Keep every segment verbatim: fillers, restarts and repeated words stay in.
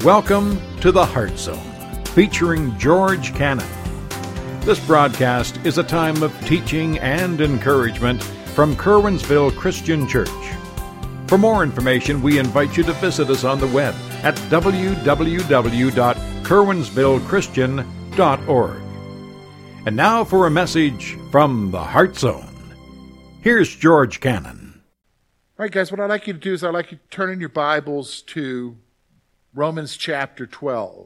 Welcome to the Heart Zone, featuring George Cannon. This broadcast is a time of teaching and encouragement from Curwensville Christian Church. For more information, we invite you to visit us on the web at w w w dot curwensville christian dot org. And now for a message from the Heart Zone. Here's George Cannon. All right, guys, what I'd like you to do is I'd like you to turn in your Bibles to Romans chapter twelve.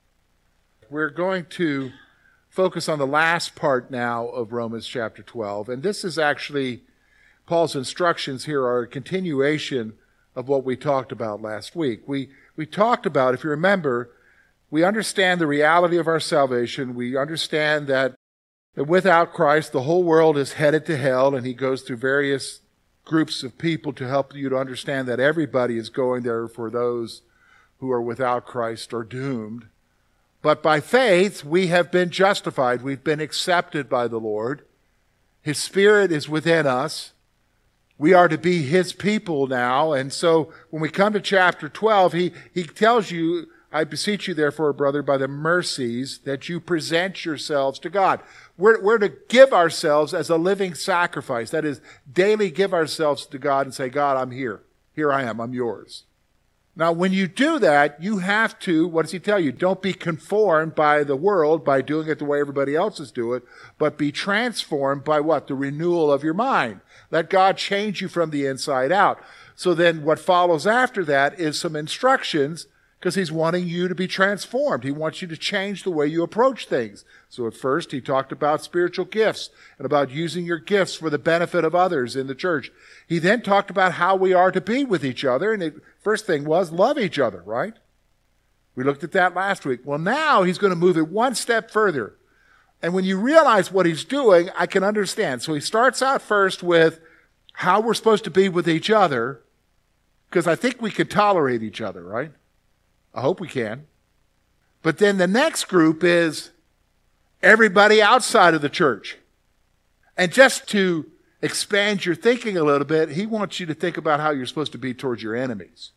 We're going to focus on the last part now of Romans chapter twelve, and this is actually Paul's instructions here are a continuation of what we talked about last week. We we talked about, if you remember, we understand the reality of our salvation. We understand that, that without Christ, the whole world is headed to hell, and he goes through various groups of people to help you to understand that everybody is going there for those who are without Christ are doomed. But by faith, we have been justified. We've been accepted by the Lord. His Spirit is within us. We are to be His people now. And so when we come to chapter twelve, he, he tells you, I beseech you therefore, brother, by the mercies, that you present yourselves to God. We're, we're to give ourselves as a living sacrifice. That is, daily give ourselves to God and say, God, I'm here. Here I am. I'm yours. Now, when you do that, you have to, what does he tell you? Don't be conformed by the world by doing it the way everybody else is doing it, but be transformed by what? The renewal of your mind. Let God change you from the inside out. So then what follows after that is some instructions, because he's wanting you to be transformed. He wants you to change the way you approach things. So at first he talked about spiritual gifts and about using your gifts for the benefit of others in the church. He then talked about how we are to be with each other. And the first thing was love each other, right? We looked at that last week. Well, now he's going to move it one step further. And when you realize what he's doing, I can understand. So he starts out first with how we're supposed to be with each other, because I think we could tolerate each other, right? I hope we can. But then the next group is everybody outside of the church. And just to expand your thinking a little bit, he wants you to think about how you're supposed to be towards your enemies.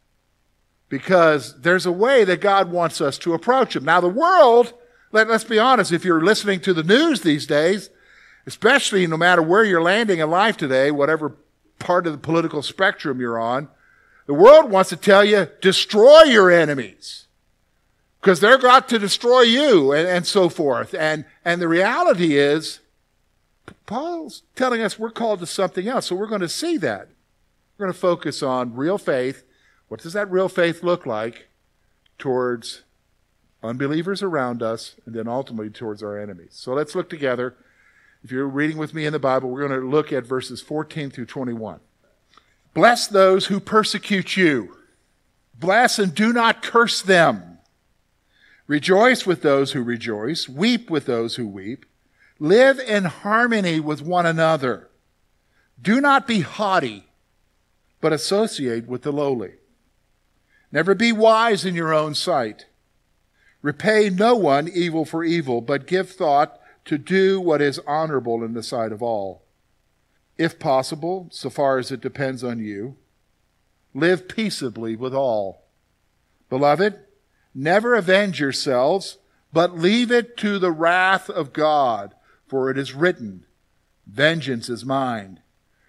Because there's a way that God wants us to approach them. Now the world, let, let's be honest, if you're listening to the news these days, especially no matter where you're landing in life today, whatever part of the political spectrum you're on, the world wants to tell you, destroy your enemies, because they're got to destroy you, and, and so forth. And, and the reality is, Paul's telling us we're called to something else, so we're going to see that. We're going to focus on real faith. What does that real faith look like towards unbelievers around us, and then ultimately towards our enemies? So let's look together. If you're reading with me in the Bible, we're going to look at verses fourteen through twenty-one. Bless those who persecute you. Bless and do not curse them. Rejoice with those who rejoice. Weep with those who weep. Live in harmony with one another. Do not be haughty, but associate with the lowly. Never be wise in your own sight. Repay no one evil for evil, but give thought to do what is honorable in the sight of all. If possible, so far as it depends on you, live peaceably with all. Beloved, never avenge yourselves, but leave it to the wrath of God, for it is written, vengeance is mine.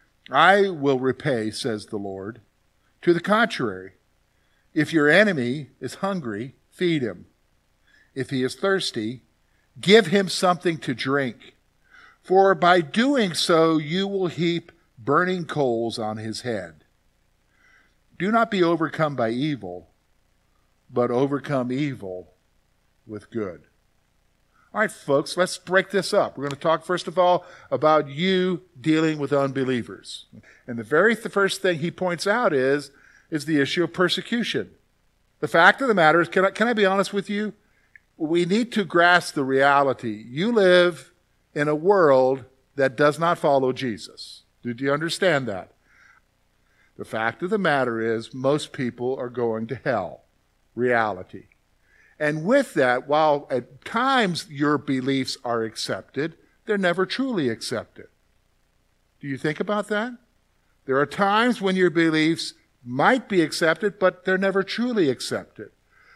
I will repay, says the Lord. To the contrary, if your enemy is hungry, feed him. If he is thirsty, give him something to drink. For by doing so, you will heap burning coals on his head. Do not be overcome by evil, but overcome evil with good. All right, folks, let's break this up. We're going to talk, first of all, about you dealing with unbelievers. And the very th- first thing he points out is, is the issue of persecution. The fact of the matter is, can I, can I be honest with you? We need to grasp the reality. You live in a world that does not follow Jesus. Do you understand that? The fact of the matter is, most people are going to hell. Reality. And with that, while at times your beliefs are accepted, they're never truly accepted. Do you think about that? There are times when your beliefs might be accepted, but they're never truly accepted.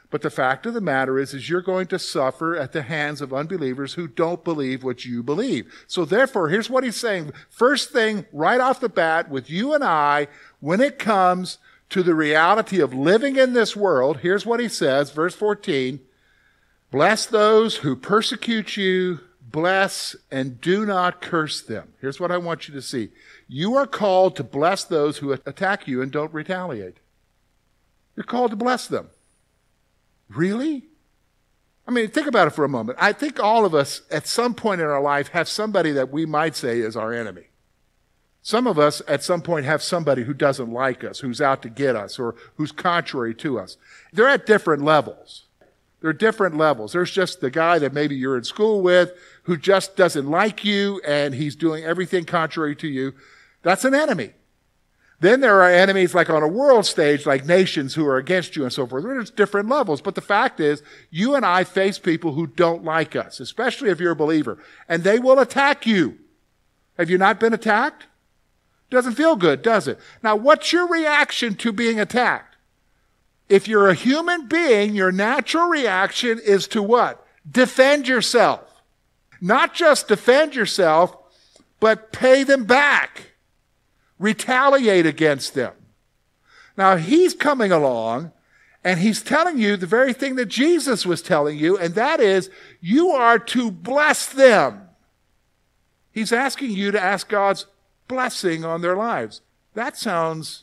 But the fact of the matter is, is you're going to suffer at the hands of unbelievers who don't believe what you believe. So therefore, here's what he's saying. First thing, right off the bat, with you and I, when it comes to the reality of living in this world, here's what he says, verse fourteen, bless those who persecute you, bless and do not curse them. Here's what I want you to see. You are called to bless those who attack you and don't retaliate. You're called to bless them. Really? I mean, think about it for a moment. I think all of us at some point in our life have somebody that we might say is our enemy. Some of us at some point have somebody who doesn't like us, who's out to get us, or who's contrary to us. They're at different levels. There are different levels. There's just the guy that maybe you're in school with who just doesn't like you and he's doing everything contrary to you. That's an enemy. Then there are enemies like on a world stage, like nations who are against you and so forth. There's different levels. But the fact is, you and I face people who don't like us, especially if you're a believer, and they will attack you. Have you not been attacked? Doesn't feel good, does it? Now, what's your reaction to being attacked? If you're a human being, your natural reaction is to what? Defend yourself. Not just defend yourself, but pay them back. Retaliate against them. Now, he's coming along, and he's telling you the very thing that Jesus was telling you, and that is, you are to bless them. He's asking you to ask God's blessing on their lives. That sounds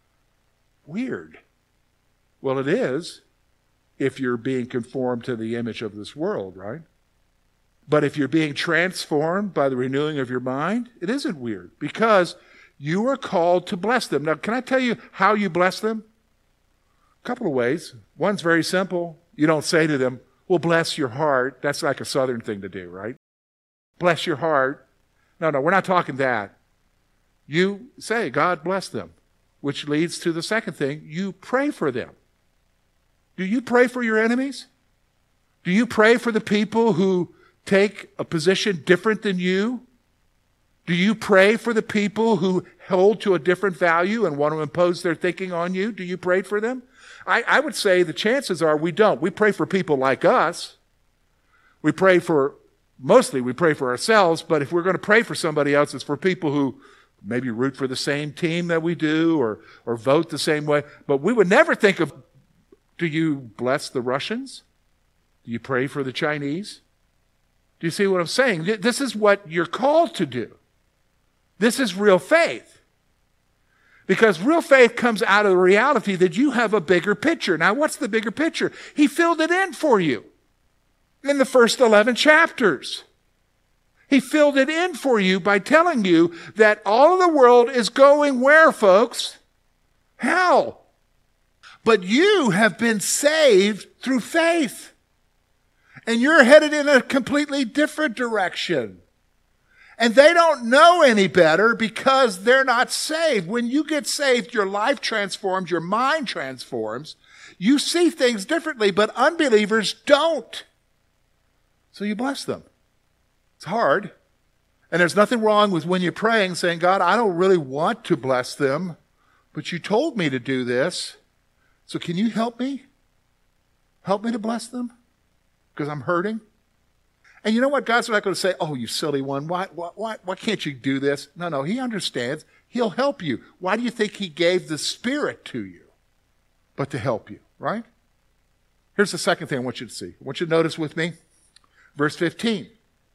weird. Well, it is if you're being conformed to the image of this world, right? But if you're being transformed by the renewing of your mind, it isn't weird because you are called to bless them. Now, can I tell you how you bless them? A couple of ways. One's very simple. You don't say to them, well, bless your heart. That's like a southern thing to do, right? Bless your heart. No, no, we're not talking that. You say, God bless them, which leads to the second thing. You pray for them. Do you pray for your enemies? Do you pray for the people who take a position different than you? Do you pray for the people who hold to a different value and want to impose their thinking on you? Do you pray for them? I, I would say the chances are we don't. We pray for people like us. We pray for, mostly we pray for ourselves, but if we're going to pray for somebody else, it's for people who maybe root for the same team that we do or, or vote the same way. But we would never think of, do you bless the Russians? Do you pray for the Chinese? Do you see what I'm saying? This is what you're called to do. This is real faith. Because real faith comes out of the reality that you have a bigger picture. Now, what's the bigger picture? He filled it in for you in the first eleven chapters. He filled it in for you by telling you that all of the world is going where, folks? Hell. But you have been saved through faith. And you're headed in a completely different direction. And they don't know any better because they're not saved. When you get saved, your life transforms, your mind transforms. You see things differently, but unbelievers don't. So you bless them. It's hard. And there's nothing wrong with when you're praying saying, God, I don't really want to bless them, but you told me to do this. So can you help me? Help me to bless them? Because I'm hurting. And you know what? God's not going to say, oh, you silly one. Why, why, why, why can't you do this? No, no, he understands. He'll help you. Why do you think he gave the Spirit to you? But to help you, right? Here's the second thing I want you to see. I want you to notice with me. Verse fifteen.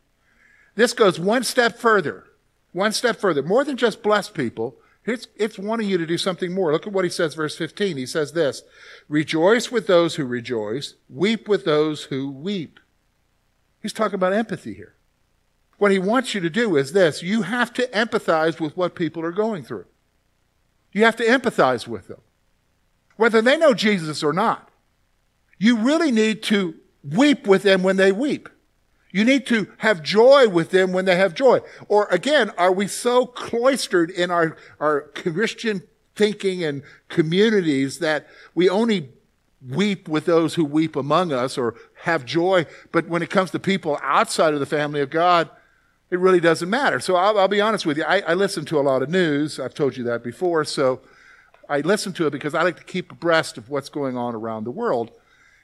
This goes one step further. One step further. More than just bless people. It's, it's wanting you to do something more. Look at what he says, verse fifteen. He says this, rejoice with those who rejoice, weep with those who weep. He's talking about empathy here. What he wants you to do is this. You have to empathize with what people are going through. You have to empathize with them. Whether they know Jesus or not. You really need to weep with them when they weep. You need to have joy with them when they have joy. Or again, are we so cloistered in our, our Christian thinking and communities that we only weep with those who weep among us or have joy, but when it comes to people outside of the family of God, it really doesn't matter. So I'll, I'll be honest with you. I, I listen to a lot of news. I've told you that before. So I listen to it because I like to keep abreast of what's going on around the world.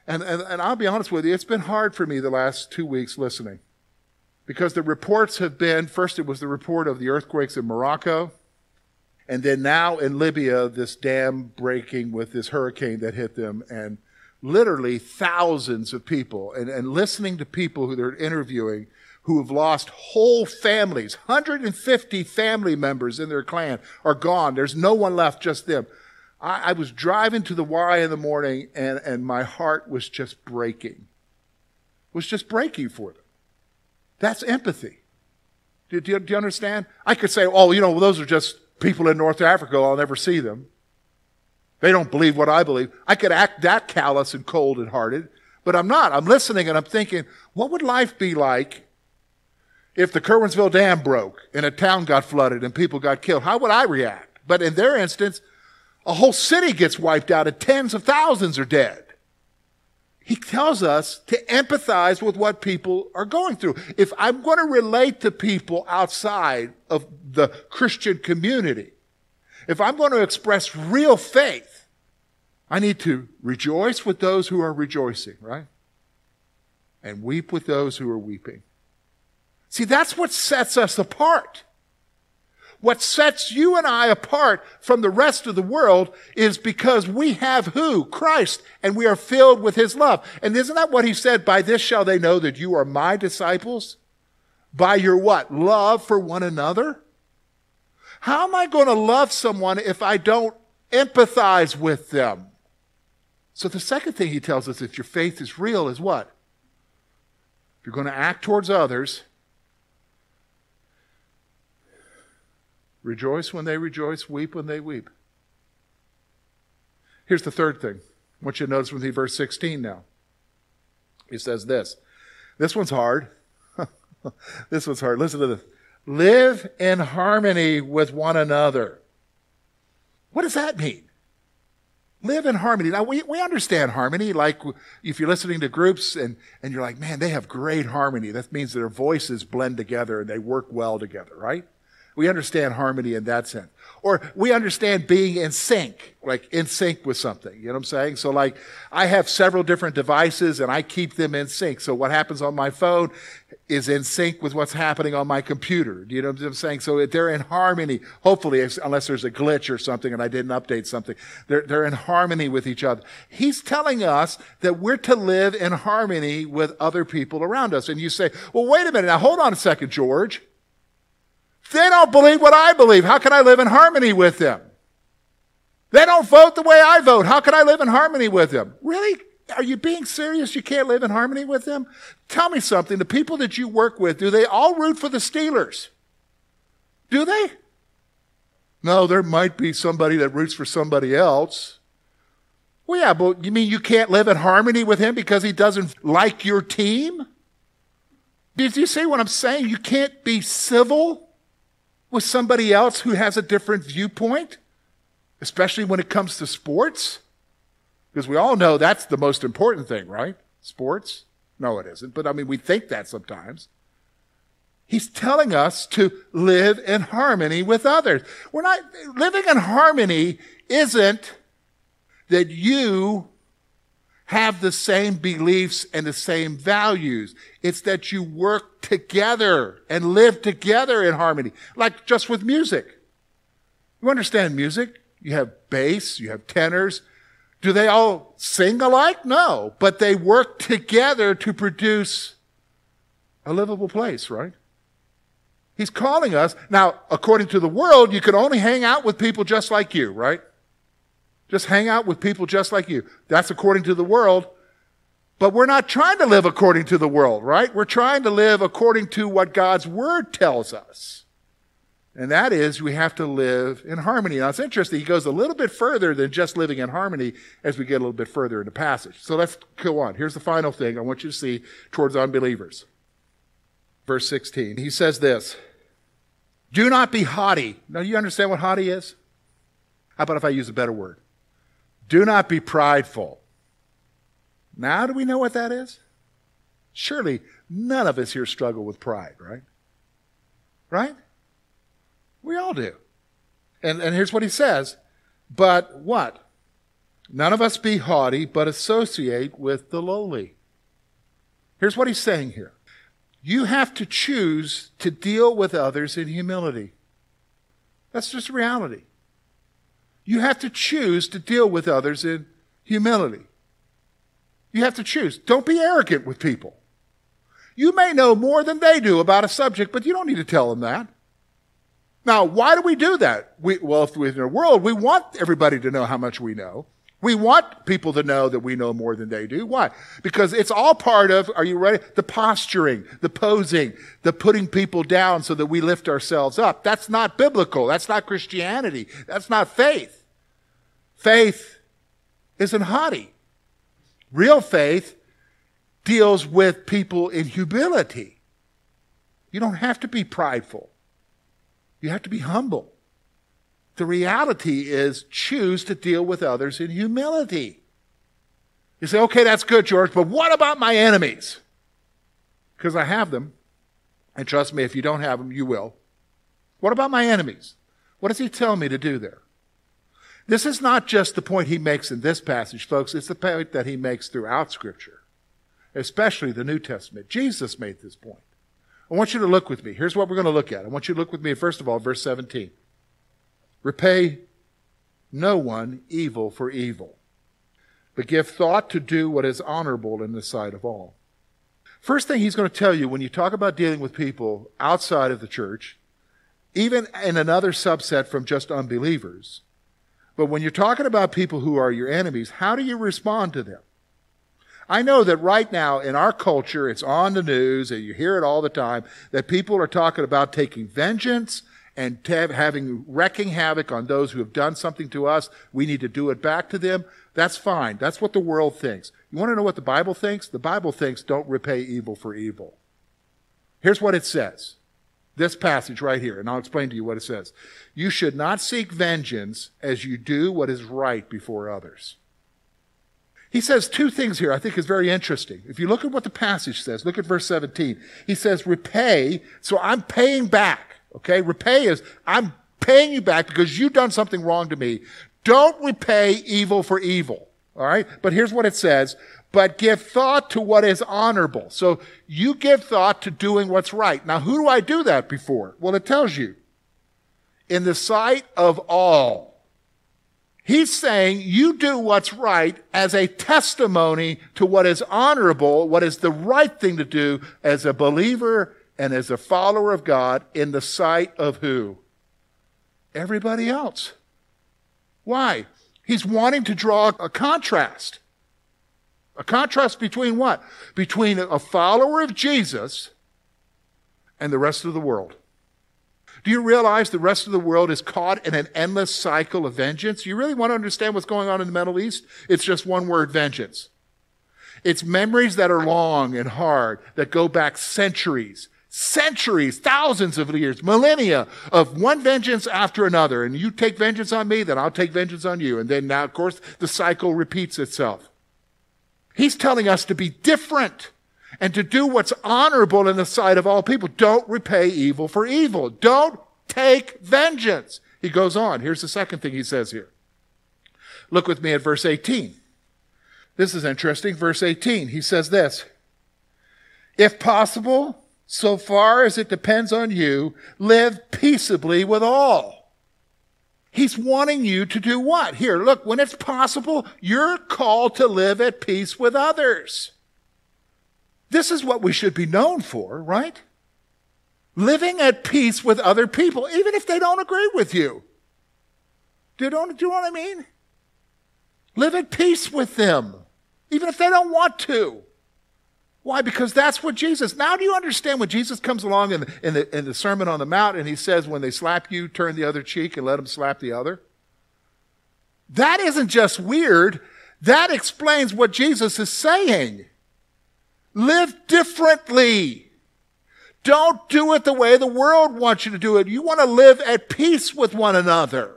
And, and, and I'll be honest with you, it's been hard for me the last two weeks listening. Because the reports have been, first it was the report of the earthquakes in Morocco, and then now in Libya, this dam breaking with this hurricane that hit them, and literally thousands of people, and, and listening to people who they're interviewing who have lost whole families, one hundred fifty family members in their clan are gone. There's no one left, just them. I, I was driving to the Y in the morning, and, and my heart was just breaking. It was just breaking for them. That's empathy. Do, do, do you understand? I could say, oh, you know, those are just people in North Africa. I'll never see them. They don't believe what I believe. I could act that callous and cold and hearted, but I'm not. I'm listening and I'm thinking, what would life be like if the Curwensville Dam broke and a town got flooded and people got killed? How would I react? But in their instance, a whole city gets wiped out and tens of thousands are dead. He tells us to empathize with what people are going through. If I'm going to relate to people outside of the Christian community, if I'm going to express real faith, I need to rejoice with those who are rejoicing, right? And weep with those who are weeping. See, that's what sets us apart. What sets you and I apart from the rest of the world is because we have who? Christ, and we are filled with his love. And isn't that what he said? By this shall they know that you are my disciples? By your what? Love for one another? How am I going to love someone if I don't empathize with them? So the second thing he tells us, if your faith is real, is what? If you're going to act towards others, rejoice when they rejoice, weep when they weep. Here's the third thing. I want you to notice with me verse sixteen now. He says this. This one's hard. This one's hard. Listen to this. Live in harmony with one another. What does that mean? Live in harmony. Now, we, we understand harmony. Like if you're listening to groups and, and you're like, man, they have great harmony. That means their voices blend together and they work well together, right? We understand harmony in that sense. Or we understand being in sync, like in sync with something. You know what I'm saying? So like I have several different devices and I keep them in sync. So what happens on my phone is in sync with what's happening on my computer. Do you know what I'm saying? So they're in harmony, hopefully, unless there's a glitch or something and I didn't update something. They're, they're in harmony with each other. He's telling us that we're to live in harmony with other people around us. And you say, well, wait a minute. Now, hold on a second, George. They don't believe what I believe. How can I live in harmony with them? They don't vote the way I vote. How can I live in harmony with them? Really? Are you being serious? You can't live in harmony with them? Tell me something. The people that you work with, do they all root for the Steelers? Do they? No, there might be somebody that roots for somebody else. Well, yeah, but you mean you can't live in harmony with him because he doesn't like your team? Did you see what I'm saying? You can't be civil with somebody else who has a different viewpoint, especially when it comes to sports. Because we all know that's the most important thing, right? Sports? No, it isn't. But I mean, we think that sometimes. He's telling us to live in harmony with others. We're not, living in harmony isn't that you have the same beliefs and the same values. It's that you work together and live together in harmony. Like just with music. You understand music? You have bass, you have tenors. Do they all sing alike? No. But they work together to produce a livable place, right? He's calling us. Now, according to the world, you can only hang out with people just like you, right? Just hang out with people just like you. That's according to the world. But we're not trying to live according to the world, right? We're trying to live according to what God's Word tells us. And that is, we have to live in harmony. Now, it's interesting. He goes a little bit further than just living in harmony as we get a little bit further in the passage. So let's go on. Here's the final thing I want you to see towards unbelievers. Verse sixteen. He says this, do not be haughty. Now, you understand what haughty is? How about if I use a better word? Do not be prideful. Now, do we know what that is? Surely none of us here struggle with pride, right? Right? We all do. And, and here's what he says. But what? None of us be haughty, but associate with the lowly. Here's what he's saying here. You have to choose to deal with others in humility. That's just reality. You have to choose to deal with others in humility. You have to choose. Don't be arrogant with people. You may know more than they do about a subject, but you don't need to tell them that. Now, why do we do that? We, well, if we're in a world, we want everybody to know how much we know. We want people to know that we know more than they do. Why? Because it's all part of, are you ready? The posturing, the posing, the putting people down so that we lift ourselves up. That's not biblical. That's not Christianity. That's not faith. Faith isn't haughty. Real faith deals with people in humility. You don't have to be prideful. You have to be humble. The reality is choose to deal with others in humility. You say, okay, that's good, George, but what about my enemies? Because I have them. And trust me, if you don't have them, you will. What about my enemies? What does he tell me to do there? This is not just the point he makes in this passage, folks. It's the point that he makes throughout Scripture, especially the New Testament. Jesus made this point. I want you to look with me. Here's what we're going to look at. I want you to look with me, first of all, verse seventeen. Repay no one evil for evil, but give thought to do what is honorable in the sight of all. First thing he's going to tell you when you talk about dealing with people outside of the church, even in another subset from just unbelievers, but when you're talking about people who are your enemies, how do you respond to them? I know that right now in our culture, it's on the news, and you hear it all the time, that people are talking about taking vengeance and having wrecking havoc on those who have done something to us. We need to do it back to them. That's fine. That's what the world thinks. You want to know what the Bible thinks? The Bible thinks don't repay evil for evil. Here's what it says. This passage right here, and I'll explain to you what it says. You should not seek vengeance as you do what is right before others. He says two things here I think is very interesting. If you look at what the passage says, look at verse seventeen. He says, repay, so I'm paying back. Okay, repay is, I'm paying you back because you've done something wrong to me. Don't repay evil for evil. All right, but here's what it says. But give thought to what is honorable. So you give thought to doing what's right. Now, who do I do that before? Well, it tells you. In the sight of all. He's saying you do what's right as a testimony to what is honorable, what is the right thing to do as a believer and as a follower of God in the sight of who? Everybody else. Why? He's wanting to draw a contrast. A contrast between what? Between a follower of Jesus and the rest of the world. Do you realize the rest of the world is caught in an endless cycle of vengeance? You really want to understand what's going on in the Middle East? It's just one word, vengeance. It's memories that are long and hard, that go back centuries. Centuries, thousands of years, millennia of one vengeance after another. And you take vengeance on me, then I'll take vengeance on you. And then now, of course, the cycle repeats itself. He's telling us to be different and to do what's honorable in the sight of all people. Don't repay evil for evil. Don't take vengeance. He goes on. Here's the second thing he says here. Look with me at verse eighteen. This is interesting. Verse eighteen, he says this. If possible, so far as it depends on you, live peaceably with all. He's wanting you to do what? Here, look, when it's possible, you're called to live at peace with others. This is what we should be known for, right? Living at peace with other people, even if they don't agree with you. Do you, don't, do you know what I mean? Live at peace with them, even if they don't want to. Why? Because that's what Jesus, now do you understand when Jesus comes along in the, in the, in the Sermon on the Mount and he says, when they slap you, turn the other cheek and let them slap the other? That isn't just weird. That explains what Jesus is saying. Live differently. Don't do it the way the world wants you to do it. You want to live at peace with one another.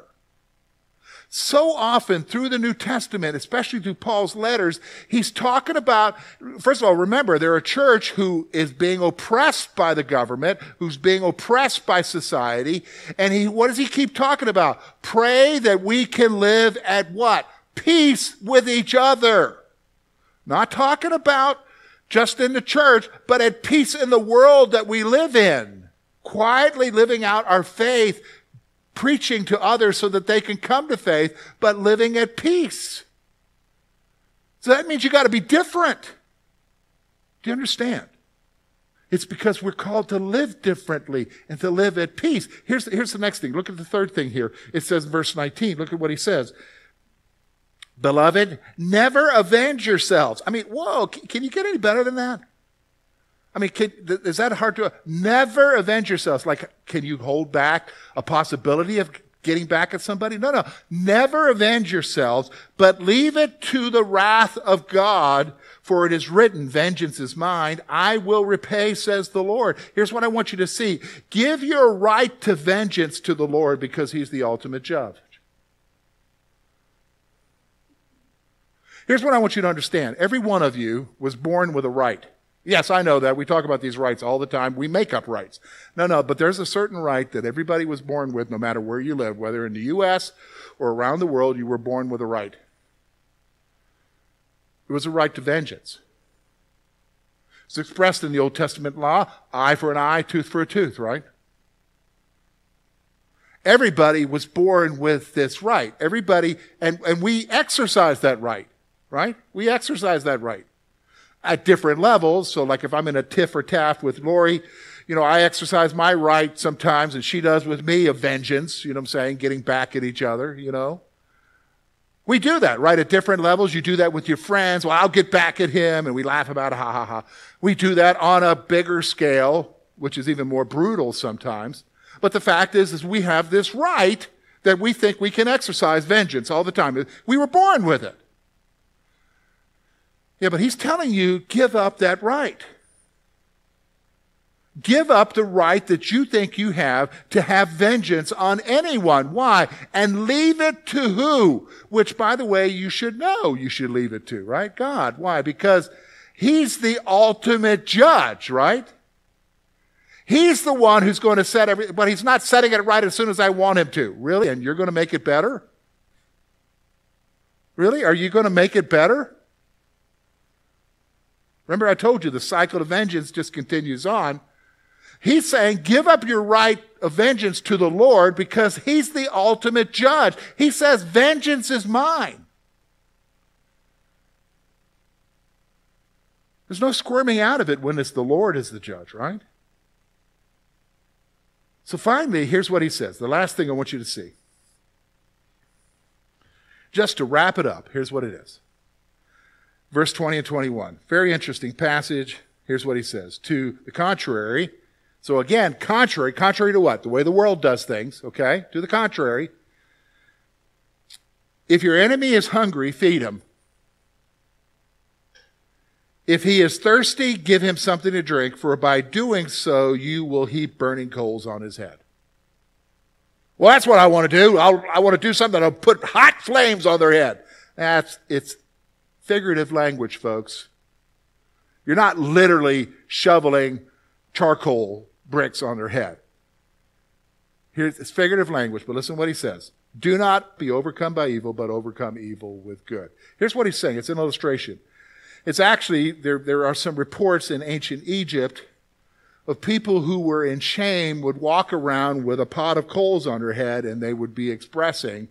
So often through the New Testament, especially through Paul's letters, he's talking about, first of all, remember, they're a church who is being oppressed by the government, who's being oppressed by society. And he, what does he keep talking about? Pray that we can live at what? peace with each other. Not talking about just in the church, but at peace in the world that we live in. Quietly living out our faith, preaching to others so that they can come to faith, but living at peace. So that means you got to be different. Do you understand? It's because we're called to live differently and to live at peace. Here's, here's the next thing. Look at the third thing here. It says in verse nineteen, look at what he says. Beloved, never avenge yourselves. I mean, whoa, can, can you get any better than that? I mean, can, is that hard to... Never avenge yourselves. Like, can you hold back a possibility of getting back at somebody? No, no. Never avenge yourselves, but leave it to the wrath of God, for it is written, vengeance is mine, I will repay, says the Lord. Here's what I want you to see. Give your right to vengeance to the Lord, because he's the ultimate judge. Here's what I want you to understand. Every one of you was born with a right. Yes, I know that. We talk about these rights all the time. We make up rights. No, no, but there's a certain right that everybody was born with, no matter where you live, whether in the U S or around the world, you were born with a right. It was a right to vengeance. It's expressed in the Old Testament law, eye for an eye, tooth for a tooth, right? Everybody was born with this right. Everybody, and, and we exercise that right, right? We exercise that right. At different levels. So like if I'm in a tiff or taff with Lori, you know, I exercise my right sometimes and she does with me of vengeance, you know what I'm saying, getting back at each other, you know. We do that, right? At different levels. You do that with your friends. Well, I'll get back at him and we laugh about it, ha ha ha. We do that on a bigger scale, which is even more brutal sometimes. But the fact is, is we have this right that we think we can exercise vengeance all the time. We were born with it. Yeah, but he's telling you, give up that right. Give up the right that you think you have to have vengeance on anyone. Why? And leave it to who? Which, by the way, you should know you should leave it to, right? God. Why? Because he's the ultimate judge, right? He's the one who's going to set everything, but he's not setting it right as soon as I want him to. Really? And you're going to make it better? Really? Are you going to make it better? Remember, I told you the cycle of vengeance just continues on. He's saying, give up your right of vengeance to the Lord because he's the ultimate judge. He says, vengeance is mine. There's no squirming out of it when it's the Lord is the judge, right? So finally, here's what he says. The last thing I want you to see. Just to wrap it up, here's what it is. Verse twenty and twenty-one. Very interesting passage. Here's what he says. To the contrary. So again, contrary. Contrary to what? The way the world does things, okay? To the contrary. If your enemy is hungry, feed him. If he is thirsty, give him something to drink, for by doing so, you will heap burning coals on his head. Well, that's what I want to do. I'll, I want to do something that'll put hot flames on their head. That's, it's figurative language, folks. You're not literally shoveling charcoal bricks on their head. Here's it's figurative language, but listen to what he says. Do not be overcome by evil, but overcome evil with good. Here's what he's saying. It's an illustration. It's actually, there, there are some reports in ancient Egypt of people who were in shame would walk around with a pot of coals on their head and they would be expressing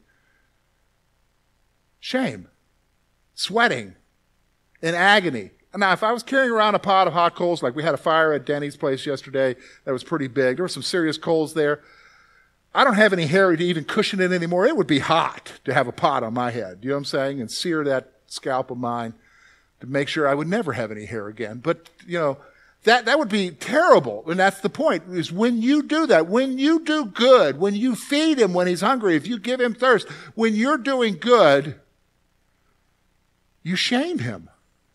shame, sweating, in agony. Now, if I was carrying around a pot of hot coals, like we had a fire at Denny's place yesterday that was pretty big, there were some serious coals there. I don't have any hair to even cushion it anymore. It would be hot to have a pot on my head, you know what I'm saying, and sear that scalp of mine to make sure I would never have any hair again. But, you know, that, that would be terrible. And that's the point, is when you do that, when you do good, when you feed him when he's hungry, if you give him thirst, when you're doing good, you shame him.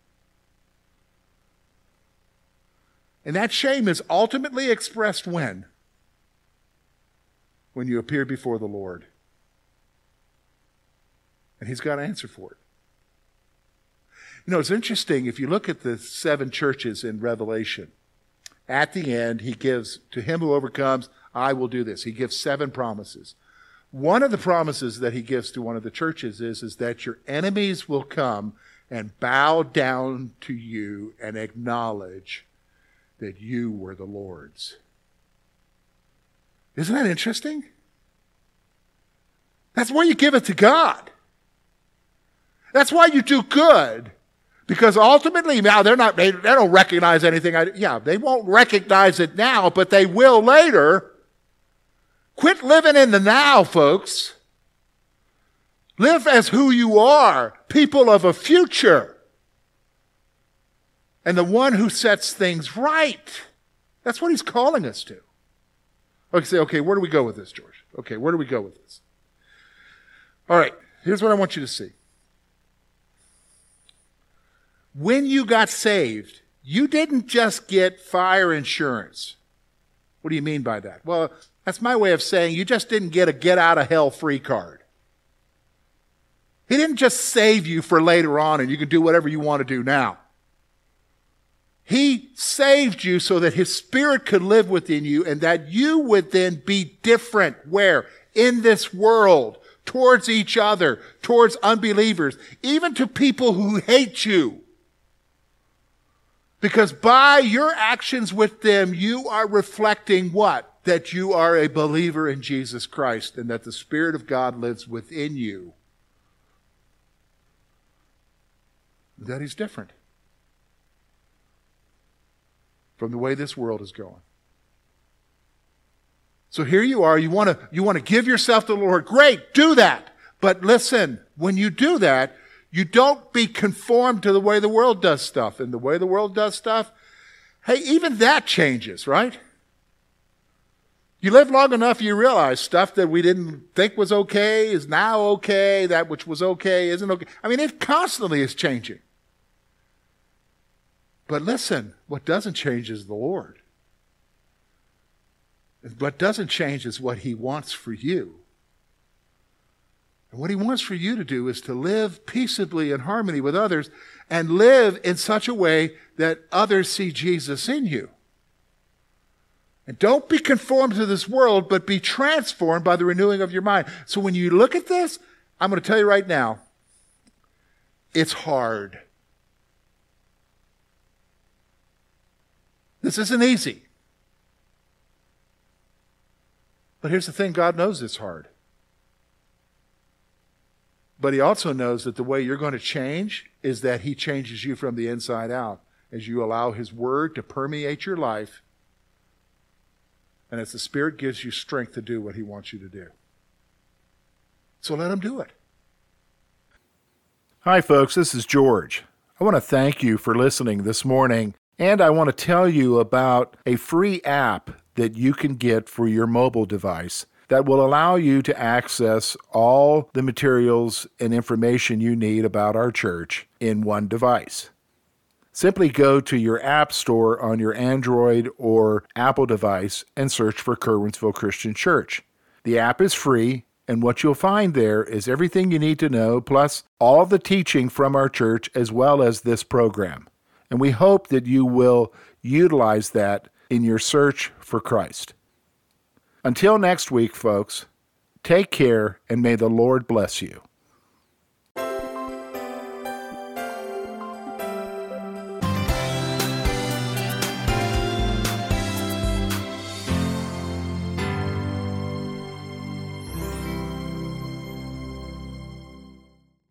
And that shame is ultimately expressed when? When you appear before the Lord. And he's got to answer for it. You know, it's interesting, if you look at the seven churches in Revelation, at the end, he gives, to him who overcomes, I will do this. He gives seven promises. One of the promises that he gives to one of the churches is, is that your enemies will come and bow down to you and acknowledge that you were the Lord's. Isn't that interesting? That's why you give it to God. That's why you do good. Because ultimately, now they're not, they, they don't recognize anything. I, yeah, they won't recognize it now, but they will later. Quit living in the now, folks. Live as who you are, people of a future. And the one who sets things right. That's what he's calling us to. Okay, say, okay, where do we go with this, George? Okay, where do we go with this? All right, here's what I want you to see. When you got saved, you didn't just get fire insurance. What do you mean by that? Well, that's my way of saying you just didn't get a get-out-of-hell-free card. He didn't just save you for later on and you can do whatever you want to do now. He saved you so that his Spirit could live within you and that you would then be different. Where? In this world, towards each other, towards unbelievers, even to people who hate you. Because by your actions with them, you are reflecting what? That you are a believer in Jesus Christ and that the Spirit of God lives within you. That he's different from the way this world is going. So here you are, you want to you want to give yourself to the Lord. Great, do that. But listen, when you do that, you don't be conformed to the way the world does stuff. And the way the world does stuff, hey, even that changes, right? You live long enough, you realize stuff that we didn't think was okay is now okay. That which was okay isn't okay. I mean, it constantly is changing. But listen, what doesn't change is the Lord. What doesn't change is what he wants for you. And what he wants for you to do is to live peaceably in harmony with others and live in such a way that others see Jesus in you. And don't be conformed to this world, but be transformed by the renewing of your mind. So when you look at this, I'm going to tell you right now, it's hard. This isn't easy. But here's the thing, God knows it's hard. But he also knows that the way you're going to change is that he changes you from the inside out as you allow his word to permeate your life and as the Spirit gives you strength to do what he wants you to do. So let him do it. Hi, folks. This is George. I want to thank you for listening this morning, and I want to tell you about a free app that you can get for your mobile device that will allow you to access all the materials and information you need about our church in one device. Simply go to your app store on your Android or Apple device and search for Curwensville Christian Church. The app is free, and what you'll find there is everything you need to know, plus all the teaching from our church as well as this program. And we hope that you will utilize that in your search for Christ. Until next week, folks, take care and may the Lord bless you.